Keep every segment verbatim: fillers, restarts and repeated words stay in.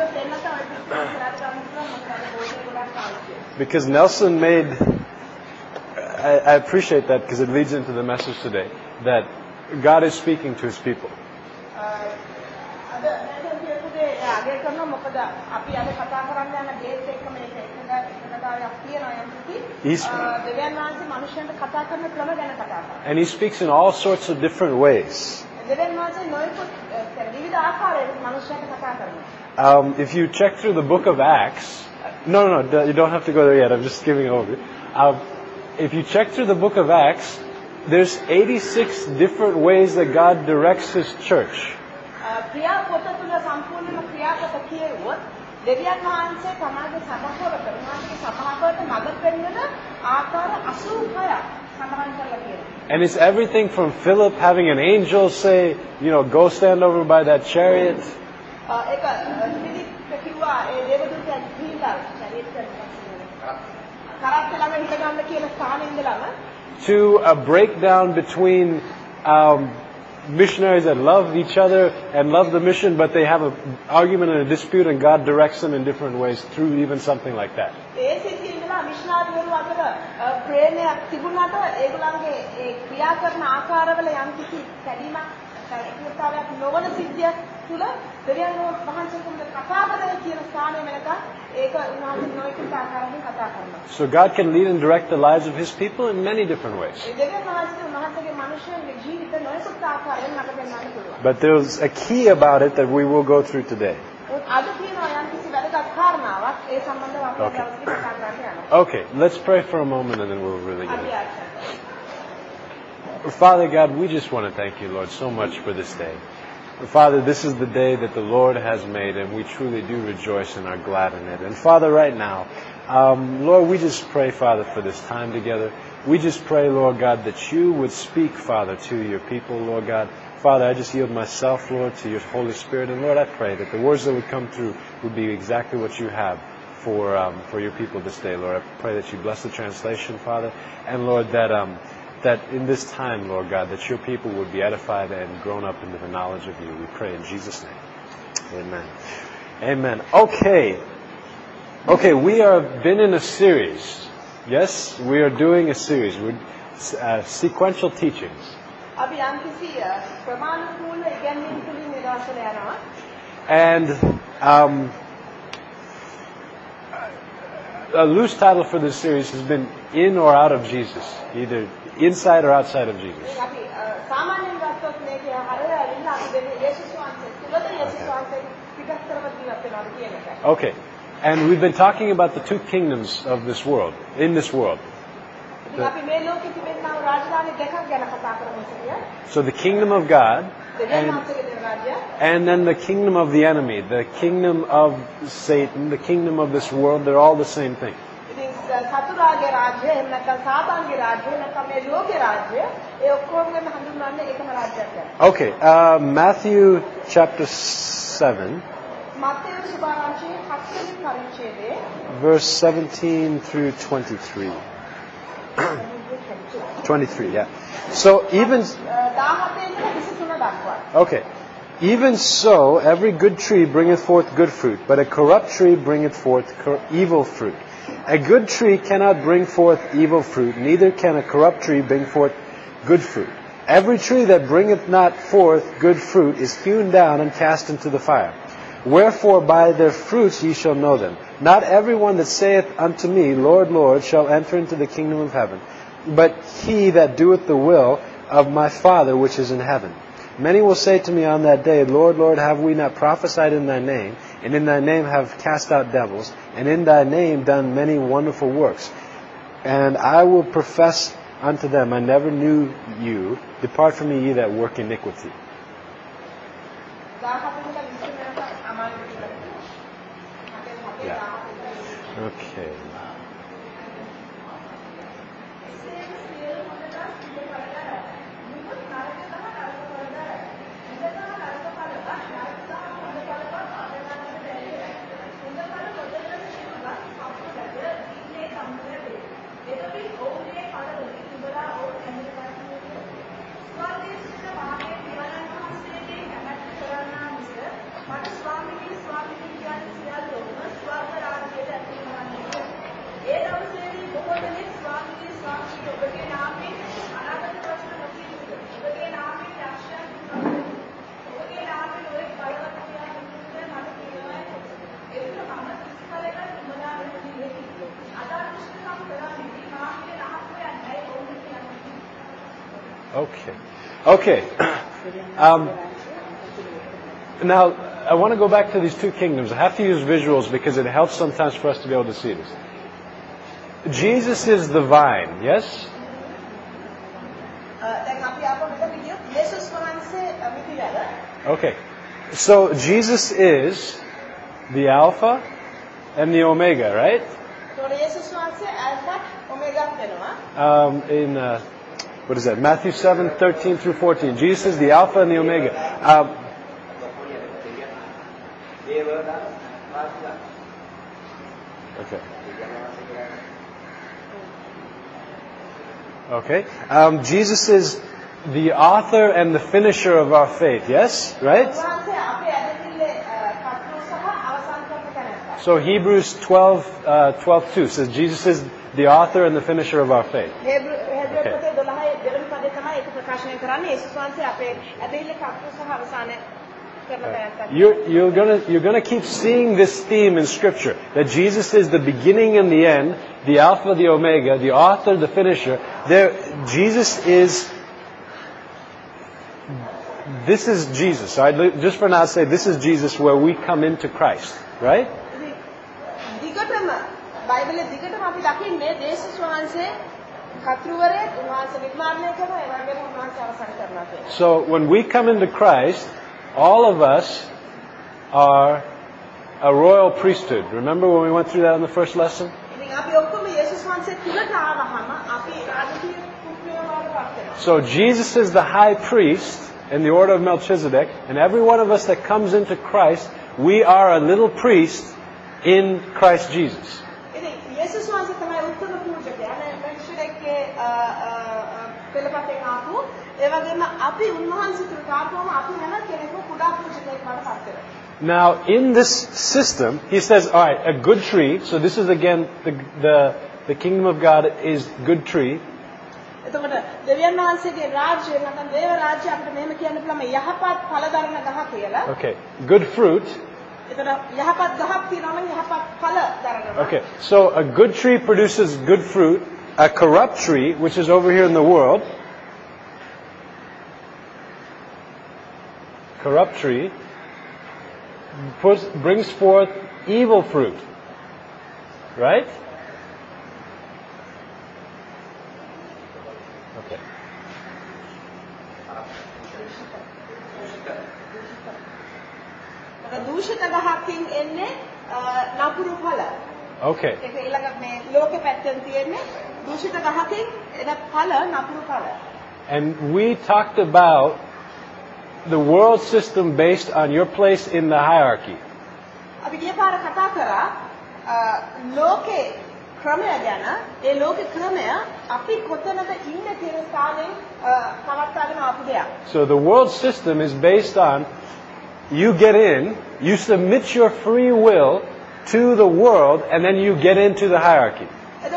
Because Nelson made, I, I appreciate that because it leads into the message today, that God is speaking to His people. He's, and He speaks in all sorts of different ways. Um, if you check through the book of Acts, no, no, no, you don't have to go there yet. I'm just giving over. Um, if you check through the book of Acts, there's eighty-six different ways that God directs His church. And it's everything from Philip having an angel say, you know, go stand over by that chariot. To a breakdown between um, missionaries that love each other and love the mission, but they have an argument and a dispute, and God directs them in different ways through even something like that. So God can lead and direct the lives of His people in many different ways. But there's a key about it that we will go through today. Okay. Okay, let's pray for a moment and then we'll really get it. Father God, we just want to thank You, Lord, so much for this day. Father, this is the day that the Lord has made, and we truly do rejoice and are glad in it. And Father, right now, um, Lord, we just pray, Father, for this time together. We just pray, Lord God, that You would speak, Father, to Your people, Lord God. Father, I just yield myself, Lord, to Your Holy Spirit. And Lord, I pray that the words that would come through would be exactly what You have for um, for Your people this day, Lord. I pray that You bless the translation, Father. And Lord, that um, that in this time, Lord God, that Your people would be edified and grown up into the knowledge of You. We pray in Jesus' name. Amen. Amen. Okay. Okay, we have been in a series. Yes, we are doing a series. We're uh, sequential teachings. And um, a loose title for this series has been In or Out of Jesus, either inside or outside of Jesus. Okay. Okay. And we've been talking about the two kingdoms of this world, in this world. The, so the kingdom of God, and, and then the kingdom of the enemy, the kingdom of Satan, the kingdom of this world, they're all the same thing. Okay, uh, Matthew chapter seven. Verse seventeen through twenty-three. twenty-three, yeah. So even... Okay. Even so, every good tree bringeth forth good fruit, but a corrupt tree bringeth forth evil fruit. A good tree cannot bring forth evil fruit, neither can a corrupt tree bring forth good fruit. Every tree that bringeth not forth good fruit is hewn down and cast into the fire. Wherefore by their fruits ye shall know them. Not every one that saith unto me, Lord, Lord, shall enter into the kingdom of heaven, but he that doeth the will of my Father which is in heaven. Many will say to me on that day, Lord, Lord, have we not prophesied in Thy name, and in Thy name have cast out devils, and in Thy name done many wonderful works? And I will profess unto them, I never knew you. Depart from me, ye that work iniquity. Yeah. Okay. Okay. Okay. Um, now, I want to go back to these two kingdoms. I have to use visuals because it helps sometimes for us to be able to see this. Jesus is the vine, yes? Okay. So Jesus is the Alpha and the Omega, right? Um, in uh, what is that? Matthew seven, thirteen through fourteen. Jesus is the Alpha and the Omega. Um, okay. Okay. Um, Jesus is the author and the finisher of our faith. Yes? Right? So Hebrews twelve, uh, twelve two says Jesus is the author and the finisher of our faith. Okay. You're, you're gonna you're gonna keep seeing this theme in Scripture, that Jesus is the beginning and the end, the Alpha, the Omega, the author, the finisher. There, Jesus is. This is Jesus. All right? Just for now, say this is Jesus, where we come into Christ, right? So when we come into Christ, all of us are a royal priesthood. Remember when we went through that in the first lesson? So Jesus is the high priest in the order of Melchizedek, and every one of us that comes into Christ, we are a little priest in Christ Jesus. Now, in this system, he says, all right, a good tree. So this is again, the the, the kingdom of God is good tree. Okay, good fruit. Okay, so a good tree produces good fruit. A corrupt tree, which is over here in the world, corrupt tree, puts, brings forth evil fruit. Right? Okay. Okay. And we talked about the world system based on your place in the hierarchy. So the world system is based on you get in, you submit your free will to the world, and then you get into the hierarchy.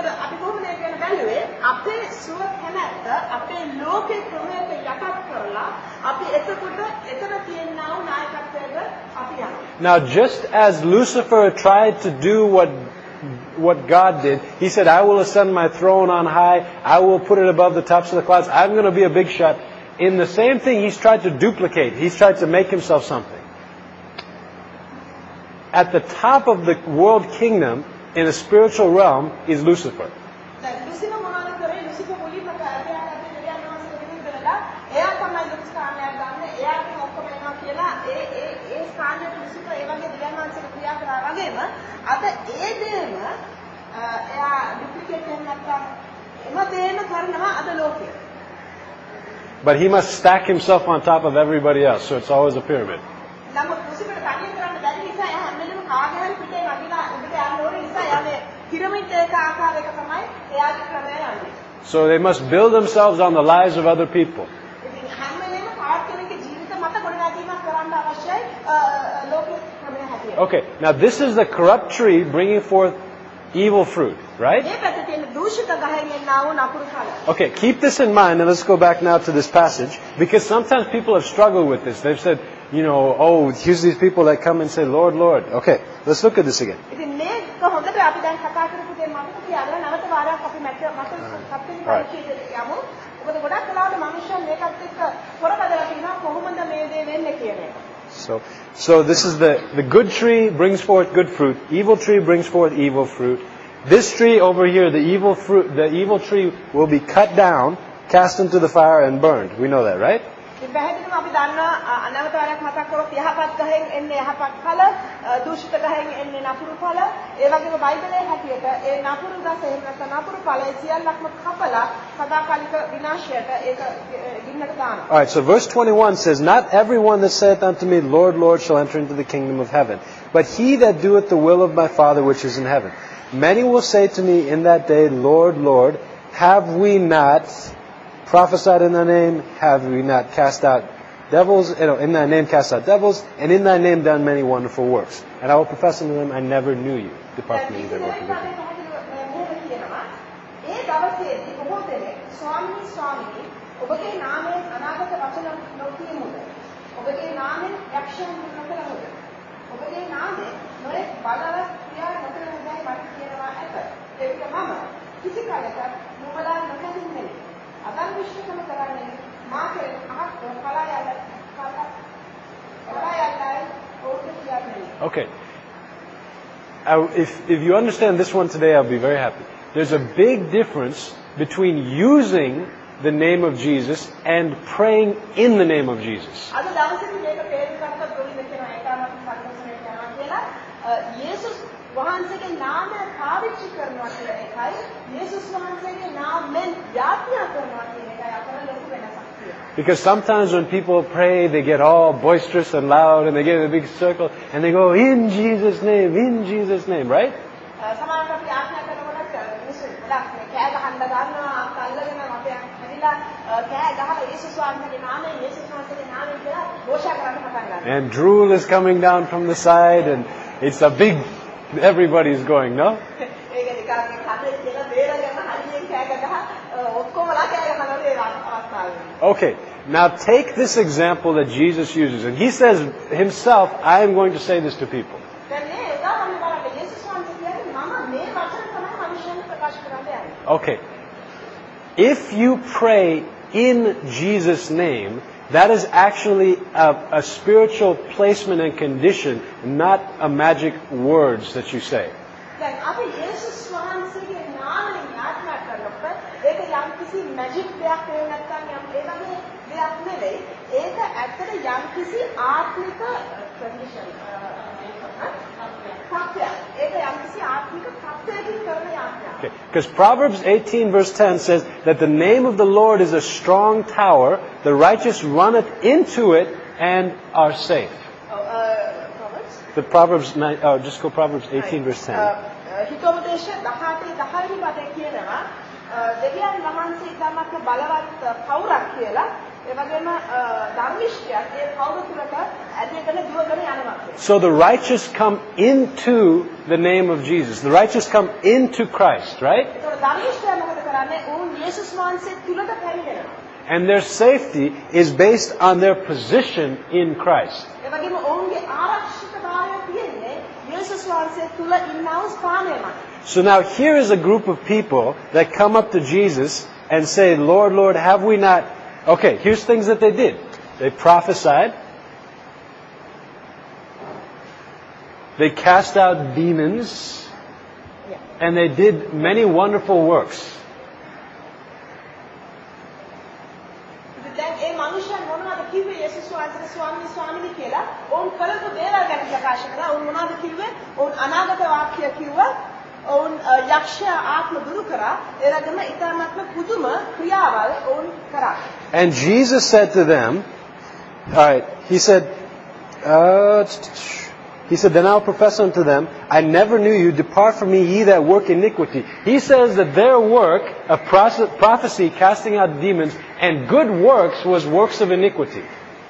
Now, just as Lucifer tried to do what what God did, he said, I will ascend my throne on high, I will put it above the tops of the clouds, I'm going to be a big shot. In the same thing, he's tried to duplicate. He's tried to make himself something. At the top of the world kingdom, in a spiritual realm, is Lucifer. But he must stack himself on top of everybody else, so it's always a pyramid. So they must build themselves on the lives of other people. Okay, now this is the corrupt tree bringing forth evil fruit, right? Okay, keep this in mind, and let's go back now to this passage, because sometimes people have struggled with this. They've said, you know, oh, here's these people that come and say, Lord, Lord. Okay, let's look at this again. Right. මොකද ගොඩක් වෙලාවට මිනිස්සුන් මේකත් එක්ක පොරබදලා කියනවා කොහොමද මේ දේ වෙන්නේ කියන එක. So, so this is the, the good tree brings forth good fruit. Evil tree brings forth evil fruit. This tree over here, the evil fruit, the evil tree will be cut down, cast into the fire and burned. We know that, right? ඉතින් පැහැදිලිවම අපි දන්නවා අනාගත වරක් මතක් කරොත් යහපත් ගහෙන් එන්නේ යහපත් ඵල, දූෂිත ගහෙන් එන්නේ නපුරු ඵල. ඒ වගේම බයිබලයේ හැටියට ඒ නපුරු ගස එහෙම නැත්නම් නපුරු ඵලය සියල්ලක්ම කපලා සදාකාලික විනාශයට ඒක ගින්නට දානවා. All right, so verse twenty-one says, "Not everyone that saith unto me, Lord, Lord, shall enter into the kingdom of heaven, but he that doeth the will of my Father which is in heaven. Many will say to me in that day, Lord, Lord, have we not prophesied in thy name? Have we not cast out devils? You know, in thy name cast out devils, and in thy name done many wonderful works. And I will profess unto them, I never knew you. Depart from me, you that work iniquity." Okay. I, if, if you understand this one today, I'll be very happy. There's a big difference between using the name of Jesus and praying in the name of Jesus. Because sometimes when people pray, they get all boisterous and loud, and they get in a big circle, and they go, in Jesus' name, in Jesus' name, right? And drool is coming down from the side, and it's a big, everybody's going, no? Okay, now take this example that Jesus uses, and he says himself, I am going to say this to people. Okay, if you pray in Jesus' name, that is actually a, a spiritual placement and condition, not a magic words that you say. Okay, because Proverbs eighteen verse ten says that the name of the Lord is a strong tower, the righteous runneth into it and are safe. Oh, uh, Proverbs? The Proverbs, oh, just go Proverbs eighteen verse ten. So the righteous come into the name of Jesus. The righteous come into Christ, right? And their safety is based on their position in Christ. So now here is a group of people that come up to Jesus and say, Lord, Lord, have we not... Okay, here's things that they did. They prophesied. They cast out demons. And they did many wonderful works. And Jesus said to them, all right, he said, uh, he said, then I'll profess unto them, I never knew you, depart from me, ye that work iniquity. He says that their work of prophecy, casting out demons, and good works was works of iniquity.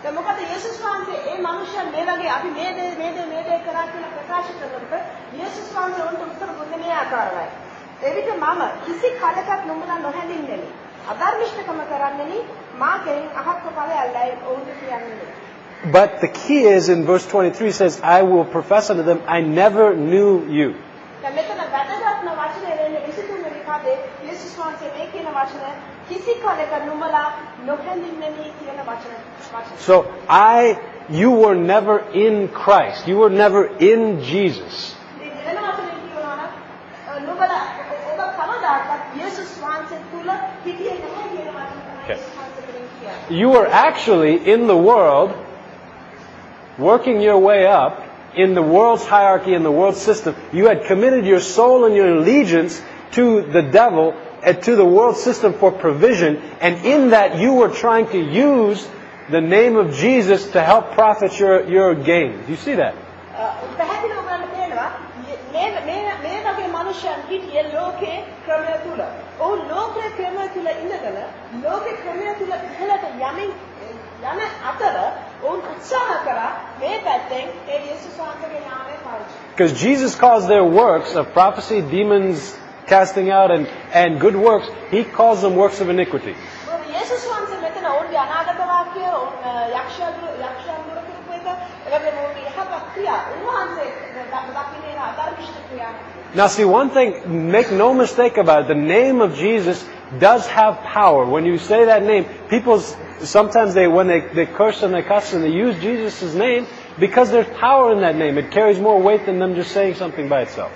But the key is in verse twenty-three says, I will profess unto them, I never knew you. පස්සේ යේසුස් වහන්සේ මේ කියන වචන කිසි කලක නුඹලා නොහැඳින්වෙමි කියන වචන වචන. So I, you were never in Christ. You were never in Jesus. මේ වෙන වචනෙන් කියනවා නම් නුඹලා ඔබ කවදාකවත් යේසුස් වහන්සේ තුල හිටියේ නැහැ කියන වචන තමයි යේසුස් වහන්සේ කියන්නේ. You were actually in the world, working your way up in the world's hierarchy, in the world system. You had committed your soul and your allegiance to the devil and to the world system for provision, and in that you were trying to use the name of Jesus to help profit your, your gain. Do you see that? පැහැදිලිව බලන්න පේනවා මේ මේ මේ වගේ මනුෂ්‍යයන් හිටියේ ලෝකේ ක්‍රමය තුල. ඔව් ලෝකේ ක්‍රමය තුල ඉඳගෙන ලෝකේ ක්‍රමය තුල ඉහළට යමින් යන අතර ඔවුන් උත්සාහ කරා මේ පැත්තෙන් ඒ යේසුස් වහන්සේගේ නාමය පාවිච්චි. Because Jesus calls their works of prophecy, demons casting out, and, and good works, He calls them works of iniquity. යේසුස් වහන්සේ මෙතන ඔවුන්ගේ අනාගත වාක්‍ය යක්ෂයන් යක්ෂයන් දුරු කරපු එක ඒකේ මොකද යහපත් ක්‍රියා උන්වහන්සේ දකින්නේ අධර්මිෂ්ඨ ක්‍රියා. Now see, one thing, make no mistake about it, the name of Jesus does have power. When you say that name, people sometimes they when they, they curse and they cuss and they use Jesus' name because there's power in that name. It carries more weight than them just saying something by itself.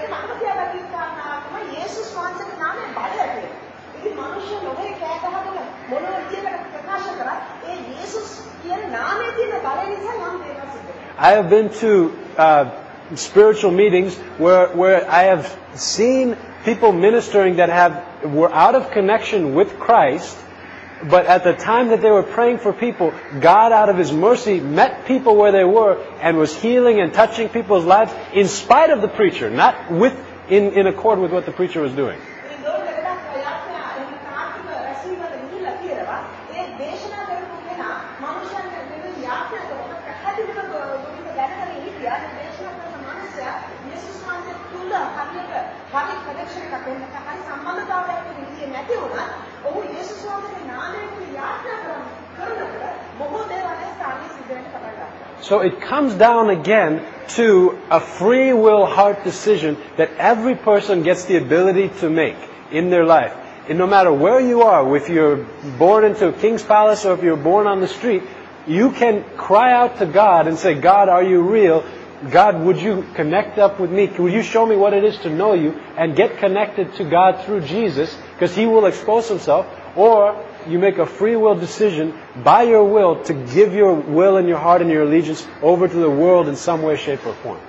I have been to uh, spiritual meetings where where I have seen people ministering that have were out of connection with Christ, but at the time that they were praying for people, God out of His mercy met people where they were and was healing and touching people's lives in spite of the preacher, not with in, in accord with what the preacher was doing. So it comes down again to a free will heart decision that every person gets the ability to make in their life. And no matter where you are, if you're born into a king's palace or if you're born on the street, you can cry out to God and say, God, are you real? God, would you connect up with me? Would you show me what it is to know you and get connected to God through Jesus? Because He will expose Himself. Or you make a free will decision by your will to give your will and your heart and your allegiance over to the world in some way, shape or form.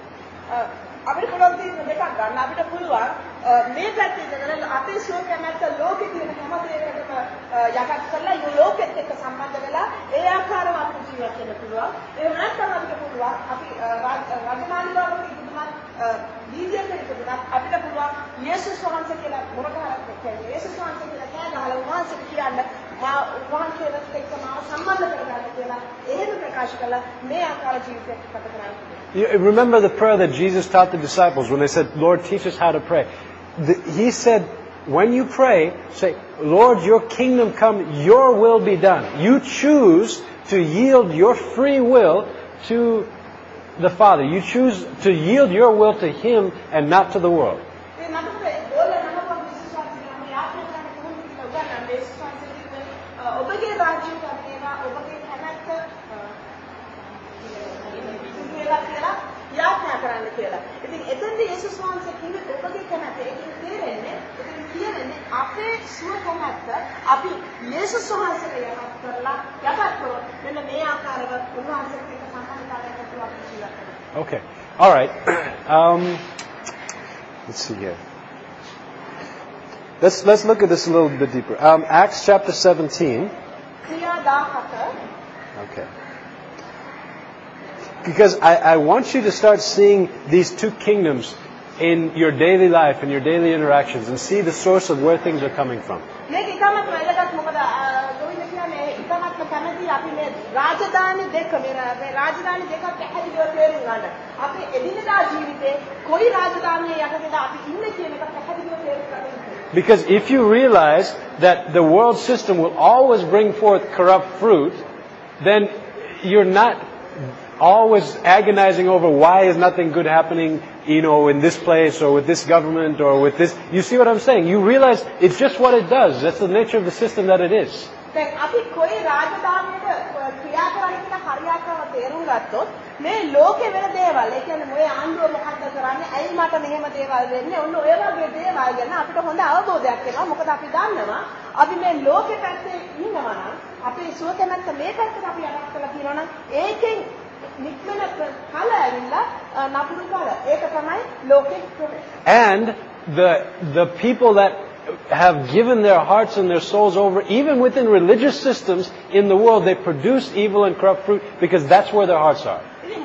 මේ පැත්තේ ඉඳලා අපේ ශෝක කැමැත්ත ලෝකෙ තියෙන හැම දෙයකටම යටත් කරලා ඒ ලෝකෙත් එක්ක සම්බන්ධ වෙලා ඒ ආකාරව අපිට ජීවත් වෙන්න පුළුවන්. එහෙම නැත්නම් අපිට පුළුවන් අපි රජමානි වගේ ඉදුමත් දීදියට ඉදුමත් අපිට පුළුවන් යේසුස් වහන්සේ කියලා මොනතරම් කියන්නේ යේසුස් වහන්සේ කියලා කෑ ගහලා උන්වහන්සේට කියන්න මා උන්වහන්සේට එක්ක මාව සම්බන්ධ කරගන්න කියලා එහෙම ප්‍රකාශ කළා මේ ආකාර ජීවිතයක් ගත කරන්න. You remember the prayer that Jesus taught the disciples when they said, Lord, teach us how to pray. The, he said, when you pray, say, Lord, your kingdom come, your will be done. You choose to yield your free will to the Father. You choose to yield your will to Him and not to the world. යාඥා කරන්න කියලා. ඉතින් එතෙන්දී යේසුස් වහන්සේ කිව්වේ ඔබගේ කැමැත්ත. ඒකෙන් තේරෙන්නේ, ඒකෙන් කියන්නේ අපේ සුව කැමැත්ත අපි යේසුස් වහන්සේට යටත් කරලා යටත් කරොත් මෙන්න මේ ආකාරව උන්වහන්සේත් එක්ක සම්බන්ධතාවයක් ඇතිව අපි ජීවත් වෙනවා. Okay. All right. Um, let's see here. Let's let's look at this a little bit deeper. Um, Acts chapter seventeen. ක්‍රියා දහහත. Okay. Because I, I want you to start seeing these two kingdoms in your daily life, in your daily interactions, and see the source of where things are coming from. Because if you realize that the world system will always bring forth corrupt fruit, then you're not always agonizing over why is nothing good happening, you know, in this place or with this government or with this. You see what I'm saying? You realize it's just what it does. That's the nature of the system that it is. දැන් අපි කොයි රාජධානියක ක්‍රියා කරන්නේ කියලා හරියටම තේරුම් ගත්තොත් මේ ලෝකේ වෙන දේවල් ඒ කියන්නේ මොයේ ආණ්ඩුව මොකක්ද කරන්නේ ඇයි මට මෙහෙම දේවල් වෙන්නේ ඔන්න ඔය වගේ දේවල් ගැන අපිට හොඳ අවබෝධයක් එනවා මොකද අපි දන්නවා අපි මේ ලෝකේ පැත්තේ ඉන්නවා නම් අපි සුව කැමැත්ත මේ පැත්තට අපි යටත් කරලා තියෙනවා නම් ඒකෙන් නික්මන කල ඇවිල්ලා නපුරු කල ඒක තමයි ලෝකේ ක්‍රමය. And the the people that have given their hearts and their souls over, even within religious systems in the world, they produce evil and corrupt fruit because that's where their hearts are.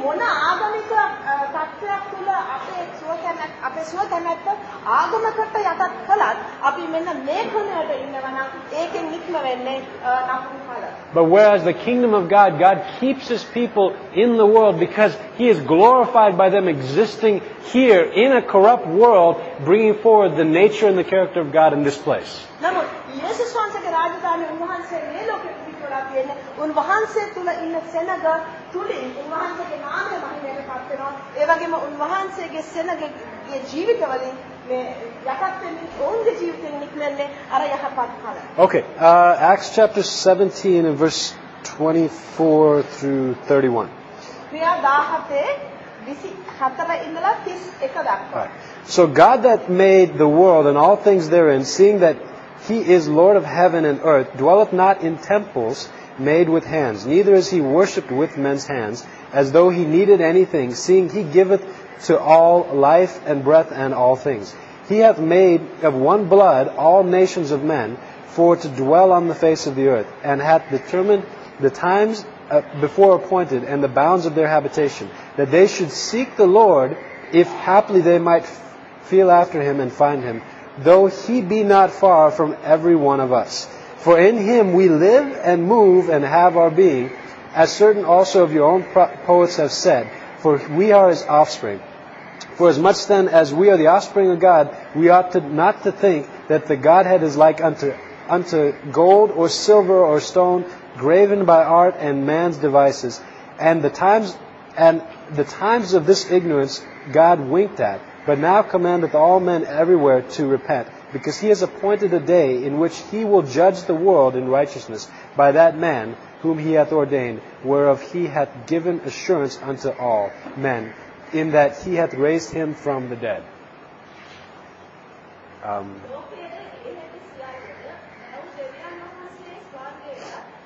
But whereas the kingdom of God, God keeps His people in the world because He is glorified by them existing here in a corrupt world, bringing forward the nature and the character of God in this place. උන්වහන්සේ තුල ඉන්න සෙනග තුලින් උන්වහන්සේගේ නාමය මහිමයට පත් වෙනවා ඒ වගේම උන්වහන්සේගේ සෙනගේ ජීවිතවලින් මේ යටත් වෙන්නේ ඔවුන්ගේ ජීවිතෙන් නික්මන්නේ අර යහපත් ඵල. Okay, uh, Acts chapter seventeen and verse twenty-four through thirty-one. ක්‍රියා දහසතේ විසිහතර ඉඳලා තිස් එක දක්වා. So God that made the world and all things therein, seeing that He is Lord of heaven and earth, dwelleth not in temples made with hands, neither is He worshipped with men's hands, as though He needed anything, seeing He giveth to all life and breath and all things. He hath made of one blood all nations of men, for to dwell on the face of the earth, and hath determined the times uh, before appointed, and the bounds of their habitation, that they should seek the Lord, if haply they might feel after Him and find Him, though He be not far from every one of us. For in Him we live and move and have our being, as certain also of your own poets have said, for we are His offspring. For as much then as we are the offspring of God, we ought to, not to think that the Godhead is like unto, unto gold or silver or stone, graven by art and man's devices. And the times, and the times of this ignorance God winked at, but now commandeth all men everywhere to repent, because He has appointed a day in which He will judge the world in righteousness by that man whom He hath ordained, whereof He hath given assurance unto all men, in that He hath raised Him from the dead. Um,